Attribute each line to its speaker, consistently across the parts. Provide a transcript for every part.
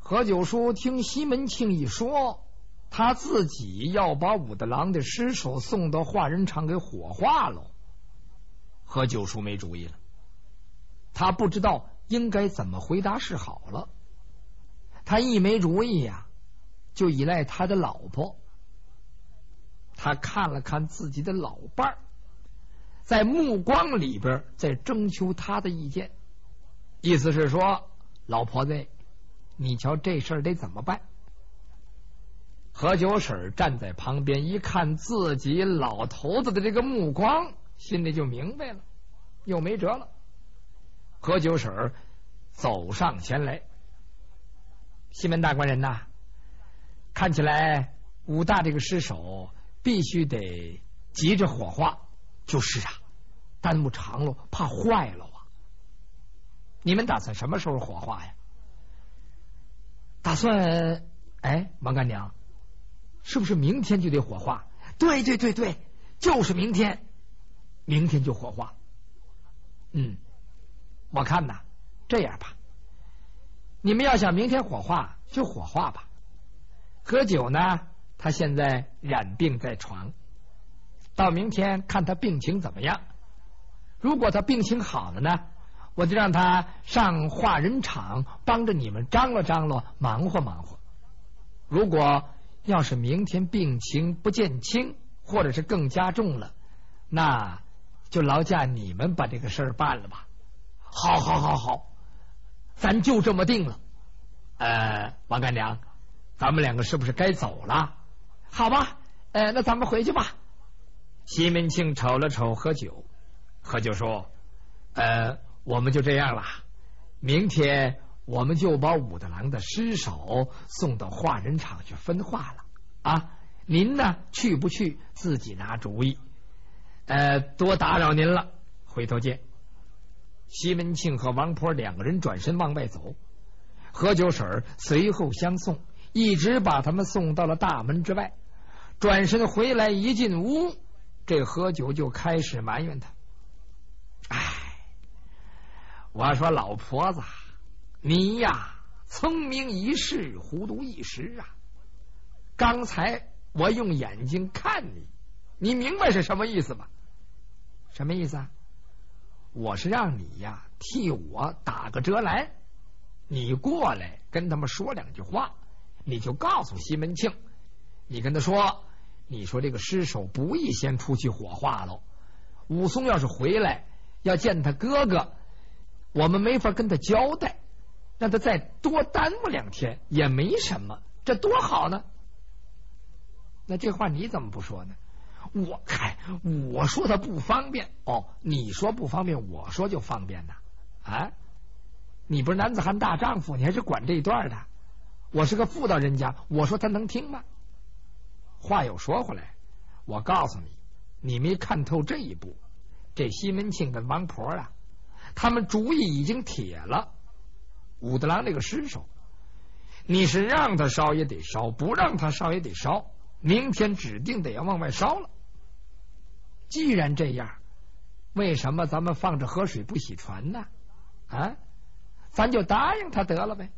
Speaker 1: 何九叔听西门庆一说，他自己要把武大郎的尸首送到化人场给火化了。何九叔没主意了，他不知道应该怎么回答是好了。他一没主意呀，就依赖他的老婆。他看了看自己的老伴儿，在目光里边在征求他的意见，意思是说，老婆子，你瞧这事儿得怎么办？何九婶站在旁边一看自己老头子的这个目光，心里就明白了，又没辙了。何九婶走上前来，西门大官人呐，看起来武大这个尸首必须得急着火化。就是啊，耽误长了怕坏了啊。你们打算什么时候火化呀？打算，王干娘，是不是明天就得火化？对，就是明天，明天就火化。我看呐，这样吧，你们要想明天火化就火化吧。何九呢，他现在染病在床，到明天看他病情怎么样。如果他病情好了呢，我就让他上化人场帮着你们张罗张罗，忙活忙活。如果要是明天病情不见轻，或者是更加重了，那就劳驾你们把这个事儿办了吧。好，咱就这么定了。王干娘，咱们两个是不是该走了？好吧，那咱们回去吧。西门庆瞅了瞅何九，何九说：“我们就这样了，明天我们就把武大郎的尸首送到化人场去分化了啊！您呢，去不去自己拿主意。多打扰您了，回头见。”西门庆和王婆两个人转身往外走，何九婶随后相送，一直把他们送到了大门之外。转身回来一进屋，这何九就开始埋怨他：“我说老婆子，你呀，聪明一世，糊涂一时啊！刚才我用眼睛看你，你明白是什么意思吗？什么意思啊？我是让你呀替我打个折来，你过来跟他们说两句话，你就告诉西门庆，你跟他说，你说这个尸首不宜先出去火化喽。武松要是回来要见他哥哥，我们没法跟他交代，让他再多耽误2天也没什么，这多好呢。那这话你怎么不说呢？我说他不方便你说不方便，我说就方便呐你不是男子汉大丈夫，你还是管这一段的。我是个妇道人家，我说他能听吗？话又说回来，我告诉你，你没看透这一步。这西门庆跟王婆啊，他们主意已经铁了。武大郎这个尸首，你是让他烧也得烧，不让他烧也得烧，明天指定得要往外烧了。既然这样，为什么咱们放着河水不洗船呢？咱就答应他得了呗。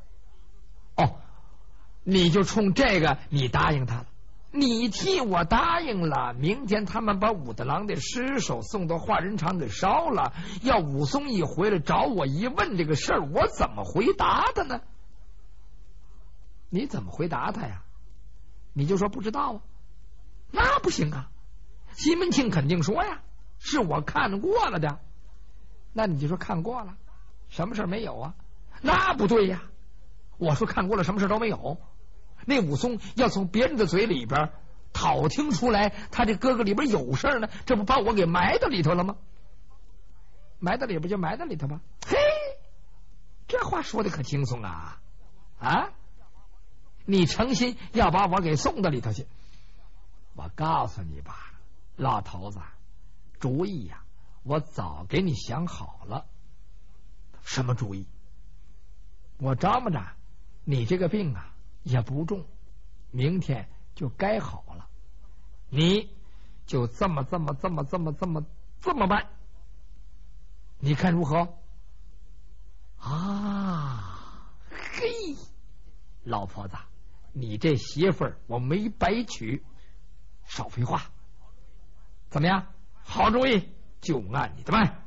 Speaker 1: 你就冲这个你答应他了，你替我答应了，明天他们把武大郎的尸首送到化人场给烧了，要武松一回来找我一问这个事儿，我怎么回答他呢？你怎么回答他呀？你就说不知道啊？那不行啊！西门庆肯定说呀，是我看过了的。那你就说看过了，什么事没有啊？那不对呀！我说看过了，什么事都没有。那武松要从别人的嘴里边讨听出来他这哥哥里边有事呢，这不把我给埋到里头了吗？埋到里边就埋到里头吧。嘿，这话说的可轻松啊！你诚心要把我给送到里头去？我告诉你吧，老头子，主意呀，我早给你想好了。什么主意？我着么着，你这个病啊也不重，明天就该好了，你就这么办，你看如何？嘿， 老婆子，你这媳妇儿我没白娶。少废话，怎么样？好主意，就按你的办。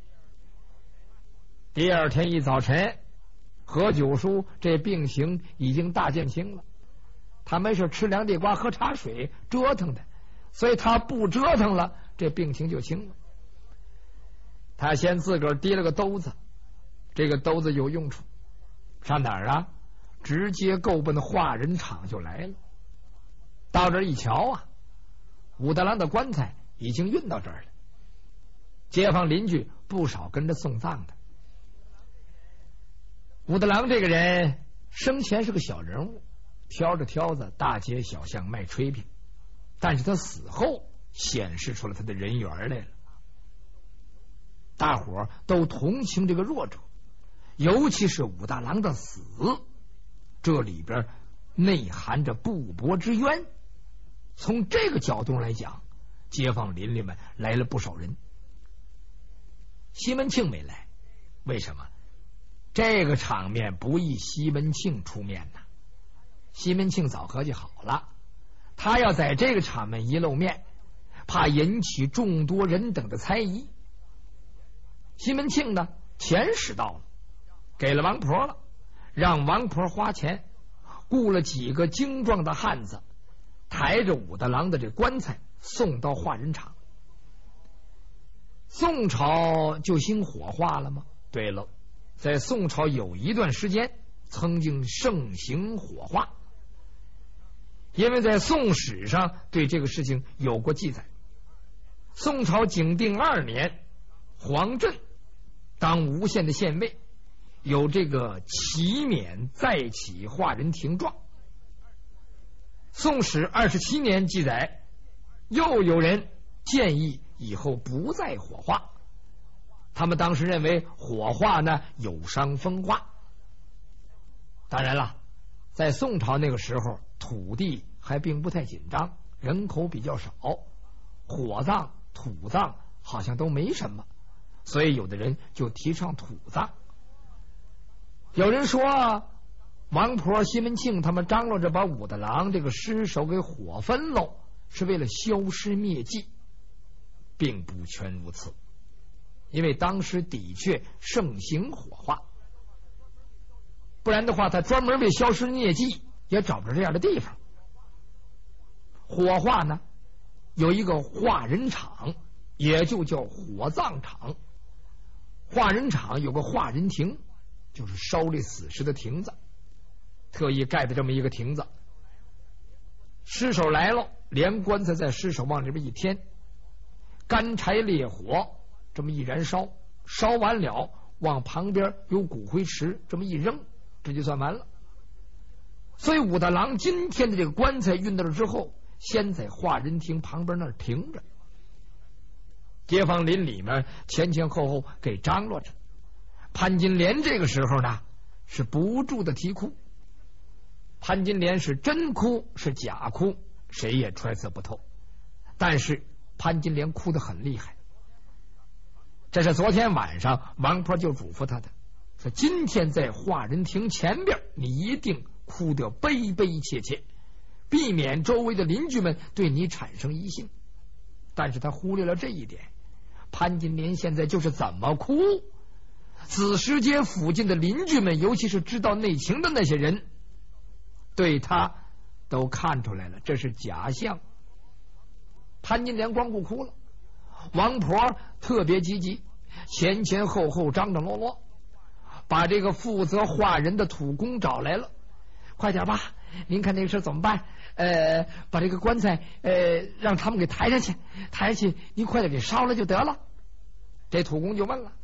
Speaker 1: 第二天一早晨，何九叔这病情已经大减轻了，他没事吃凉地瓜喝茶水折腾的，所以他不折腾了，这病情就轻了。他先自个儿提了个兜子，这个兜子有用处，上哪儿啊？直接够奔化人场就来了。到这儿一瞧啊，武大郎的棺材已经运到这儿了，街坊邻居不少跟着送葬的。武大郎这个人生前是个小人物，挑着挑子大街小巷卖炊饼，但是他死后显示出了他的人缘来了。大伙儿都同情这个弱者，尤其是武大郎的死，这里边内含着不薄之冤。从这个角度来讲，街坊邻里们来了不少人。西门庆没来，为什么？这个场面不宜西门庆出面呐。西门庆早合计好了，他要在这个场面一露面，怕引起众多人等的猜疑。西门庆呢，钱使到了，给了王婆了，让王婆花钱雇了几个精壮的汉子，抬着武大郎的这棺材送到化人场。宋朝就兴火化了吗？对了，在宋朝有一段时间曾经盛行火化，因为在宋史上对这个事情有过记载。宋朝景定2年，黄镇当吴县的县尉，有这个启免再起化人庭状。宋史27年记载，又有人建议以后不再火化，他们当时认为火化呢有伤风化。当然了，在宋朝那个时候，土地还并不太紧张，人口比较少，火葬土葬好像都没什么，所以有的人就提倡土葬。有人说王婆西门庆他们张罗着把武大郎这个尸首给火焚喽，是为了消尸灭迹，并不全如此，因为当时的确盛行火化，不然的话他专门为消尸灭迹也找不着这样的地方。火化呢有一个化人场，也就叫火葬场。化人场有个化人亭，就是烧这死尸的亭子，特意盖的这么一个亭子。尸首来了，连棺材在尸首往里边一添，干柴烈火这么一燃烧，烧完了往旁边有骨灰池这么一扔，这就算完了。所以武大郎今天的这个棺材运到了之后，先在化人亭旁边那儿停着，街坊邻里面前前后后给张罗着。潘金莲这个时候呢是不住的啼哭，潘金莲是真哭是假哭谁也揣测不透，但是潘金莲哭得很厉害。这是昨天晚上王婆就嘱咐他的，说今天在化人亭前边你一定哭得悲悲切切，避免周围的邻居们对你产生疑心。但是他忽略了这一点，潘金莲现在就是怎么哭，子时街附近的邻居们，尤其是知道内情的那些人，对他都看出来了，这是假象。潘金莲光顾哭了，王婆特别积极，前前后后张张罗罗，把这个负责化人的土工找来了。快点吧，您看这个事怎么办？把这个棺材让他们给抬上去，抬上去您快点给烧了就得了。这土工就问了，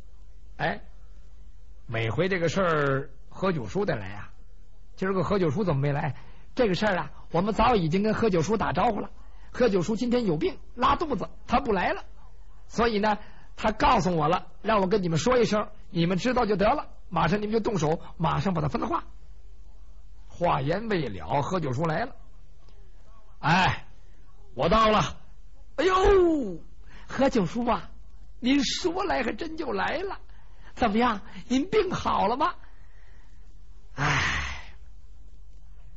Speaker 1: 每回这个事儿何九叔得来啊，今儿个何九叔怎么没来？这个事儿啊，我们早已经跟何九叔打招呼了，何九叔今天有病拉肚子，他不来了，所以呢他告诉我了，让我跟你们说一声，你们知道就得了，马上你们就动手，马上把他分化。话言未了，何九叔来了。我到了。哎呦，何九叔啊，您说来还真就来了，怎么样，您病好了吗？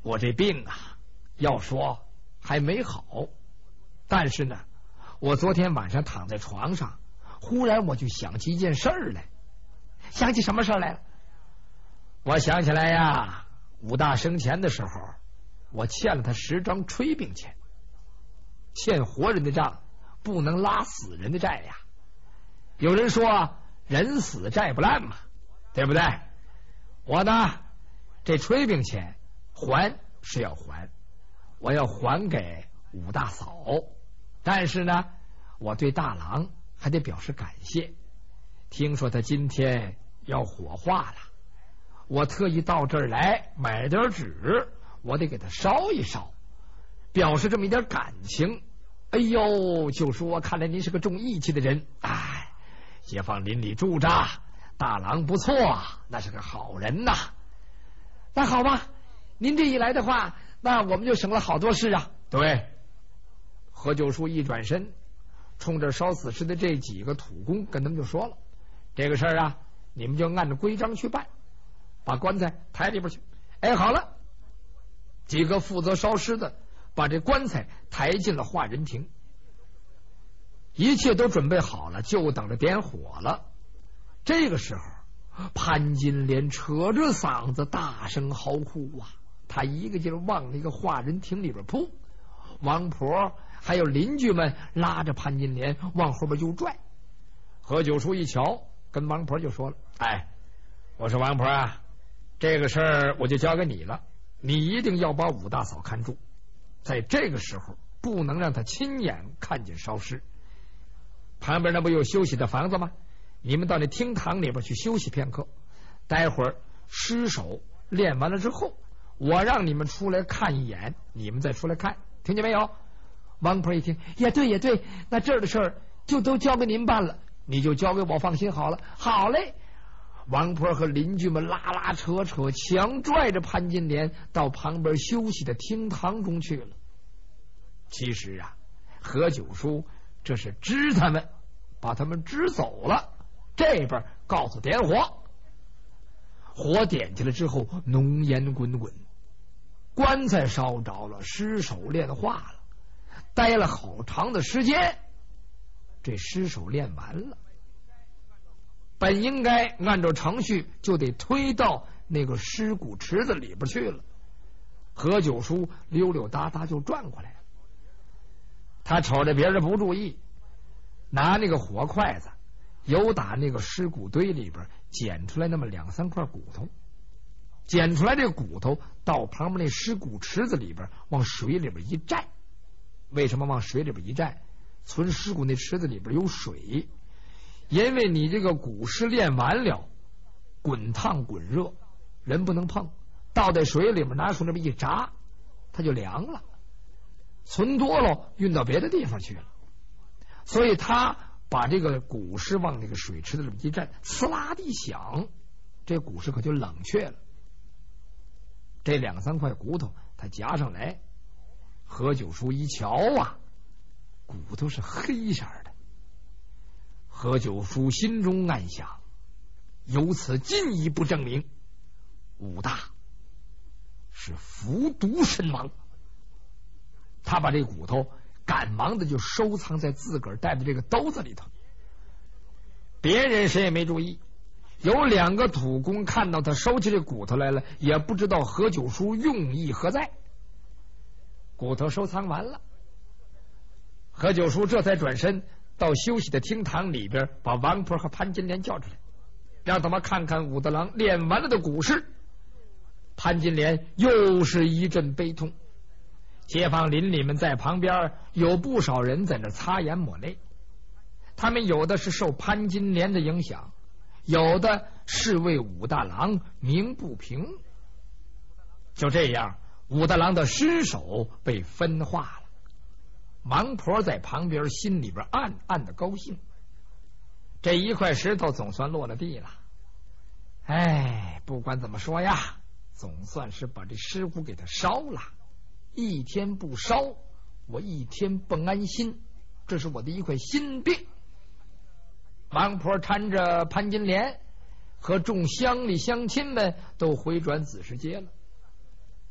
Speaker 1: 我这病啊，要说还没好，但是呢，我昨天晚上躺在床上，忽然我就想起一件事儿来。想起什么事儿来了？我想起来呀，武大生前的时候，我欠了他10张炊饼钱。欠活人的账不能拉死人的债呀。有人说人死债不烂嘛，对不对？我呢，这炊饼钱还是要还，我要还给武大嫂，但是呢，我对大郎还得表示感谢。听说他今天要火化了，我特意到这儿来买点纸，我得给他烧一烧，表示这么一点感情。哎呦，就说看来您是个重义气的人，哎，解放邻里住着，大郎不错，那是个好人呐。那好吧，您这一来的话，那我们就省了好多事啊。对，何九叔一转身，冲着烧死尸的这几个土工跟他们就说了，这个事儿啊，你们就按照规章去办，把棺材抬里边去。哎，好了，几个负责烧尸的把这棺材抬进了化人亭，一切都准备好了，就等着点火了。这个时候，潘金莲扯着嗓子大声嚎哭啊，他一个劲儿往那个化人亭里边扑。王婆还有邻居们拉着潘金莲往后边就拽。何九叔一瞧，跟王婆就说了，哎，我说王婆啊，这个事儿我就交给你了，你一定要把武大嫂看住，在这个时候不能让他亲眼看见烧尸。旁边那不有休息的房子吗？你们到那厅堂里边去休息片刻，待会儿尸首练完了之后，我让你们出来看一眼，你们再出来看，听见没有？王婆一听，也对也对，那这儿的事儿就都交给您办了，你就交给我放心好了。好嘞。王婆和邻居们拉拉扯扯，强拽着潘金莲到旁边休息的厅堂中去了。其实啊，何九叔这是支他们，把他们支走了。这边告诉点火，火点起来之后，浓烟滚滚，棺材烧着了，尸首炼化了，待了好长的时间，这尸首炼完了。本应该按照程序就得推到那个尸骨池子里边去了，何九叔溜溜达达就转过来了。他瞅着别人不注意，拿那个火筷子由打那个尸骨堆里边捡出来那么2、3块骨头，捡出来这骨头到旁边那尸骨池子里边往水里边一站。为什么往水里边一站？存尸骨那池子里边有水，因为你这个骨尸炼完了，滚烫滚热，人不能碰，倒在水里面拿出那么一炸，它就凉了，存多了运到别的地方去了。所以他把这个骨尸往那个水池子里一站，呲啦的一响，这骨尸可就冷却了。这2、3块骨头他夹上来，何九叔一瞧啊，骨头是黑色的。何九叔心中暗想，由此进一步证明武大是服毒身亡。他把这骨头赶忙的就收藏在自个儿带的这个兜子里头，别人谁也没注意。有2个土工看到他收起这骨头来了，也不知道何九叔用意何在。骨头收藏完了，何九叔这才转身到休息的厅堂里边，把王婆和潘金莲叫出来，让他们看看武大郎练完了的骨尸。潘金莲又是一阵悲痛，街坊邻里们在旁边有不少人在那擦眼抹泪，他们有的是受潘金莲的影响，有的是为武大郎鸣不平。就这样，武大郎的尸首被分化了。王婆在旁边心里边暗暗的高兴，这一块石头总算落了地了。哎，不管怎么说呀，总算是把这尸骨给他烧了。一天不烧，我一天不安心，这是我的一块心病。王婆搀着潘金莲和众乡里乡亲们都回转子时街了。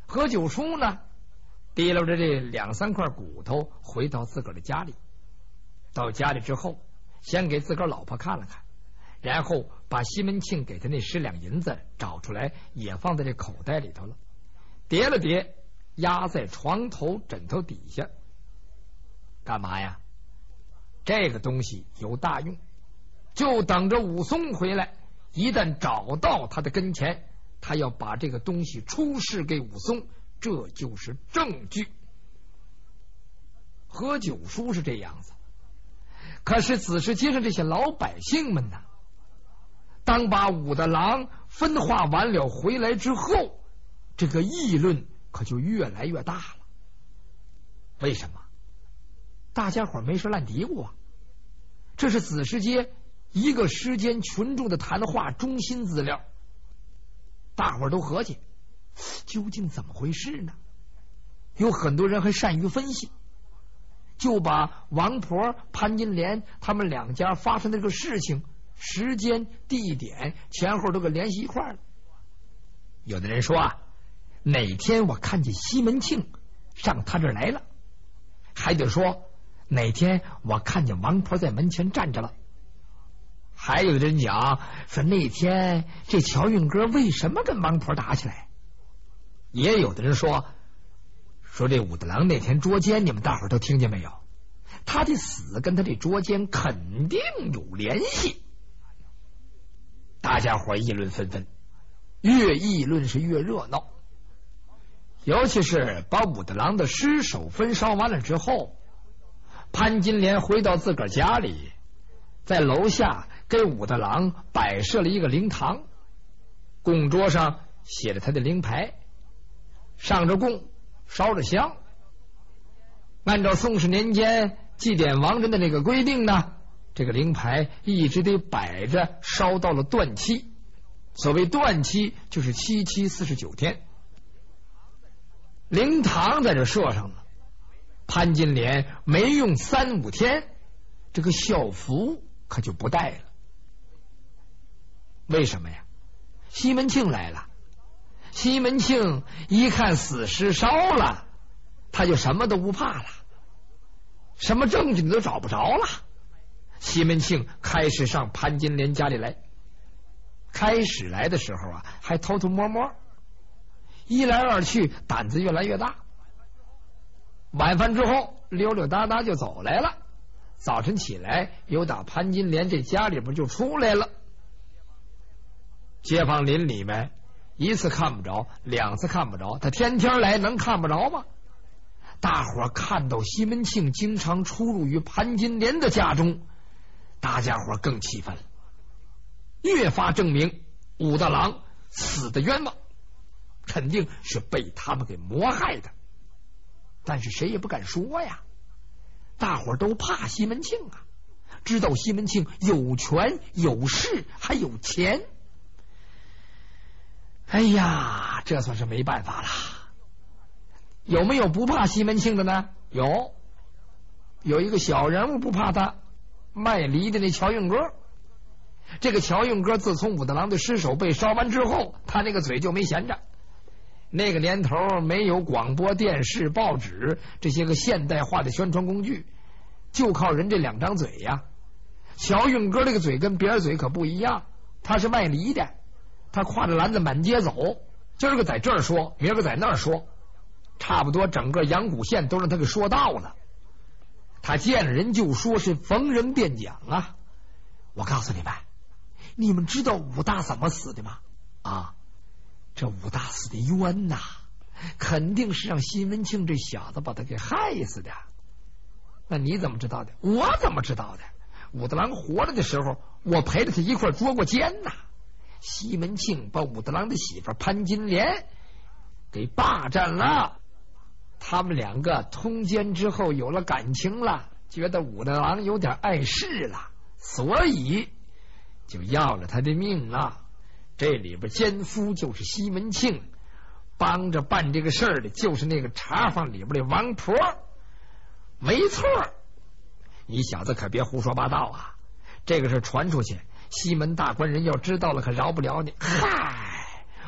Speaker 1: 何九叔呢，提溜着这2-3块骨头回到自个儿的家里。到家里之后，先给自个儿老婆看了看，然后把西门庆给他那10两银子找出来，也放在这口袋里头了，叠了叠，压在床头枕头底下。干嘛呀？这个东西有大用，就等着武松回来，一旦找到他的跟前，他要把这个东西出示给武松，这就是证据。何九叔是这样子，可是子时街上这些老百姓们呢，当把武大郎分化完了回来之后，这个议论可就越来越大了。为什么？大家伙没事烂嘀咕啊，这是子时街一个时间群众的谈话中心资料。大伙都合计，究竟怎么回事呢？有很多人还善于分析，就把王婆、潘金莲他们2家发生的这个事情时间、地点前后都给联系一块了。有的人说啊，哪天我看见西门庆上他这儿来了，还得说哪天我看见王婆在门前站着了，还有的人讲说那天这乔运哥为什么跟王婆打起来，也有的人说这武大郎那天捉奸，你们大伙都听见没有？他的死跟他这捉奸肯定有联系。大家伙议论纷纷，越议论是越热闹。尤其是把武大郎的尸首焚烧完了之后，潘金莲回到自个儿家里，在楼下给武大郎摆设了一个灵堂，供桌上写着他的灵牌，上着供，烧着香。按照宋氏年间祭奠亡人的那个规定呢，这个灵牌一直得摆着，烧到了断期。所谓断期就是7期49天。灵堂在这设上了，潘金莲没用3-5天，这个校服可就不戴了。为什么呀？西门庆来了。西门庆一看死尸烧了，他就什么都不怕了，什么证据你都找不着了。西门庆开始上潘金莲家里来，开始来的时候啊，还偷偷摸摸，一来二去，胆子越来越大。晚饭之后溜溜达达就走来了，早晨起来又打潘金莲这家里边就出来了。街坊邻里们1次看不着，2次看不着，他天天来能看不着吗？大伙看到西门庆经常出入于潘金莲的家中，大家伙更气愤了，越发证明武大郎死的冤枉，肯定是被他们给谋害的。但是谁也不敢说呀，大伙都怕西门庆啊，知道西门庆有权有势还有钱。哎呀，这算是没办法了。有没有不怕西门庆的呢？有一个小人物不怕他，卖梨的那乔运哥。这个乔运哥自从武大郎的尸首被烧完之后，他那个嘴就没闲着。那个年头没有广播电视报纸这些个现代化的宣传工具，就靠人这2张嘴呀。乔运哥这个嘴跟别人嘴可不一样，他是卖梨的，他挎着篮子满街走，今儿个在这儿说，明儿个在那儿说，差不多整个阳谷县都让他给说到了。他见了人就说，是逢人便讲啊。我告诉你们知道武大怎么死的吗？啊，这武大死的冤呐，肯定是让西门庆这小子把他给害死的。那你怎么知道的？我怎么知道的？武大郎活着的时候，我陪着他一块捉过奸呐。西门庆把武大郎的媳妇潘金莲给霸占了，他们2个通奸之后有了感情了，觉得武大郎有点碍事了，所以就要了他的命了。这里边奸夫就是西门庆，帮着办这个事儿的就是那个茶坊里边的王婆。没错，你小子可别胡说八道啊，这个事传出去，西门大官人要知道了可饶不了你。嗨，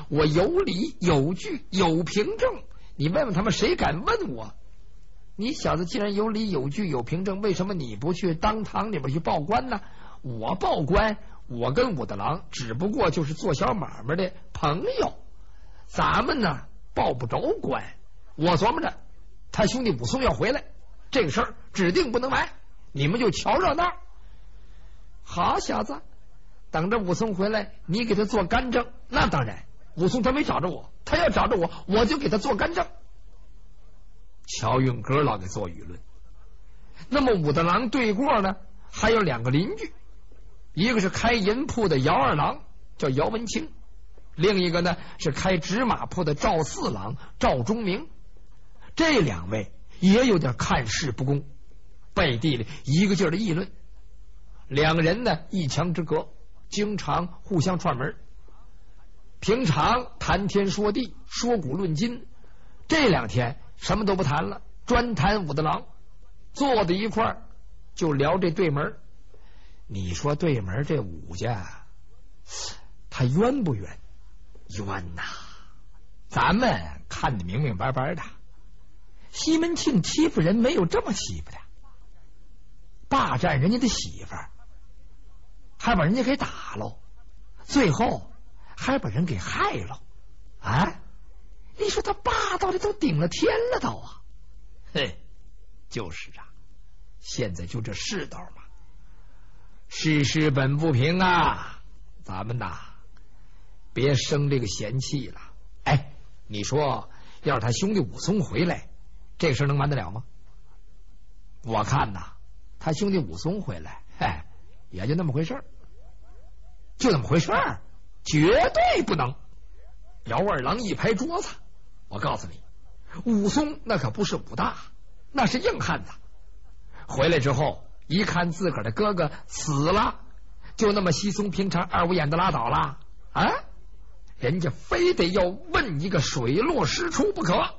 Speaker 1: 我有理有据有凭证，你问问他们谁敢问我？你小子既然有理有据有凭证，为什么你不去当堂里边去报官呢？我报官，我跟武大郎只不过就是做小买卖的朋友，咱们呢报不着官。我琢磨着他兄弟武松要回来，这个事儿指定不能埋，你们就瞧热闹。好小子，等着武松回来，你给他做干政。那当然，武松他没找着我，他要找着我，我就给他做干政。乔运哥老给做舆论。那么武大郎对过呢，还有两个邻居，一个是开银铺的姚二郎，叫姚文清；另一个呢是开纸马铺的赵四郎，赵忠明。这两位也有点看事不公，背地里一个劲儿的议论。两个人呢一墙之隔，经常互相串门，平常谈天说地，说古论今。这两天什么都不谈了，专谈武大郎，坐在一块儿就聊这对门。你说对门这武家他冤不冤？冤呐！咱们看得明明白白的，西门庆欺负人没有这么欺负的，霸占人家的媳妇儿，还把人家给打了，最后还把人给害了啊！你说他霸道的都顶了天了都啊！嘿，就是啊，现在就这世道嘛，世事本不平啊，咱们呐别生这个嫌气了。哎，你说要是他兄弟武松回来，这事能瞒得了吗？我看呐，他兄弟武松回来，也就那么回事儿，就那么回事儿，绝对不能。姚二郎一拍桌子，我告诉你，武松那可不是武大，那是硬汉子。回来之后一看自个儿的哥哥死了，就那么稀松平常二五眼的拉倒了啊！人家非得要问一个水落石出不可。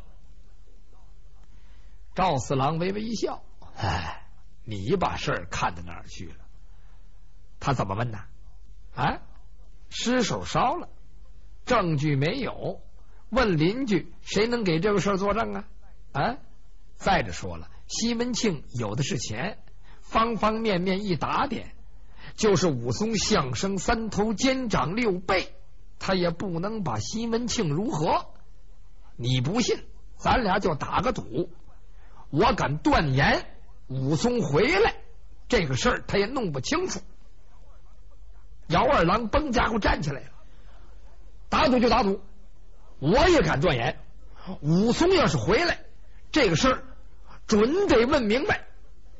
Speaker 1: 赵四郎微微一笑，你把事儿看到哪儿去了？他怎么问呢？尸首烧了，证据没有，问邻居谁能给这个事儿作证啊？再者说了，西门庆有的是钱，方方面面一打点，就是武松相声三头肩长六倍，他也不能把西门庆如何。你不信，咱俩就打个赌，我敢断言武松回来这个事儿他也弄不清楚。姚二郎崩家伙站起来了，打赌就打赌，我也敢断言武松要是回来这个事儿准得问明白。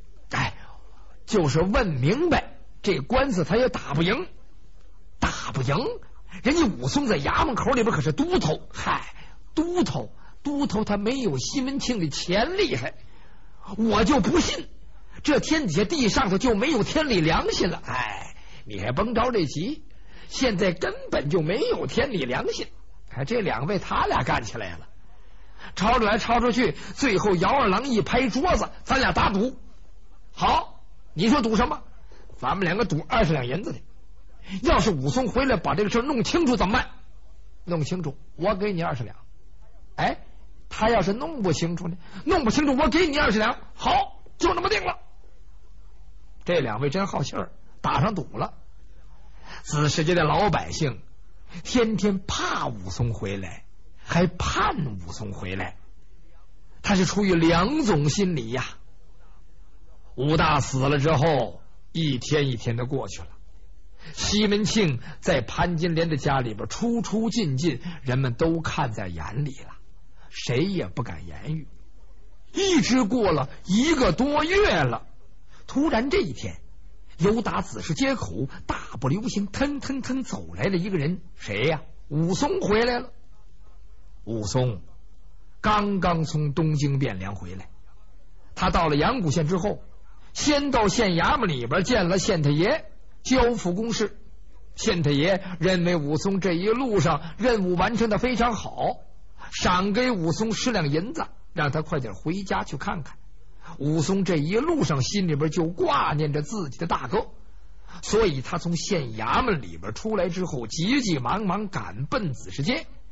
Speaker 1: 就是问明白，这官司他也打不赢，打不赢，人家武松在衙门口里边可是都头，都头他没有西门庆的钱厉害，我就不信这天底下地上头就没有天理良心了。你还甭着这急，现在根本就没有天理良心。这两位他俩干起来了，吵着来吵出去，最后姚二郎一拍桌子，咱俩打赌。好，你说赌什么？咱们两个赌20两银子的。要是武松回来把这个事弄清楚怎么办？弄清楚我给你20两。他要是弄不清楚呢？弄不清楚我给你20两。好，就这么定了。这两位真好气儿，打上赌了。子世界的老百姓天天怕武松回来，还盼武松回来，他是出于两种心理呀。武大死了之后，一天一天的过去了，西门庆在潘金莲的家里边出出进进，人们都看在眼里了，谁也不敢言语。一直过了1个多月了，突然这一天，由打子市街口大步流星腾腾腾走来了一个人，谁呀？武松回来了。武松刚刚从东京汴梁回来，他到了阳谷县之后，先到县衙门里边见了县太爷，交付公事。县太爷认为武松这一路上任务完成的非常好，赏给武松10两银子，让他快点回家去看看。武松这一路上心里边就挂念着自己的大哥，所以他从县衙门里边出来之后，急急忙忙赶奔子市街，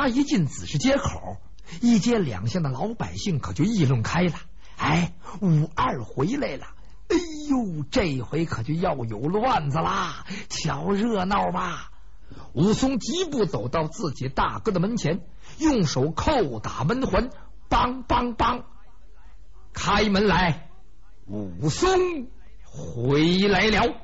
Speaker 1: 衙一进子市街口，一街两巷的老百姓可就议论开了。哎，武二回来了！哎呦，这回可就要有乱子啦！瞧热闹吧！武松疾步走到自己大哥的门前，用手叩打门环，梆梆梆，开门来！武松回来了。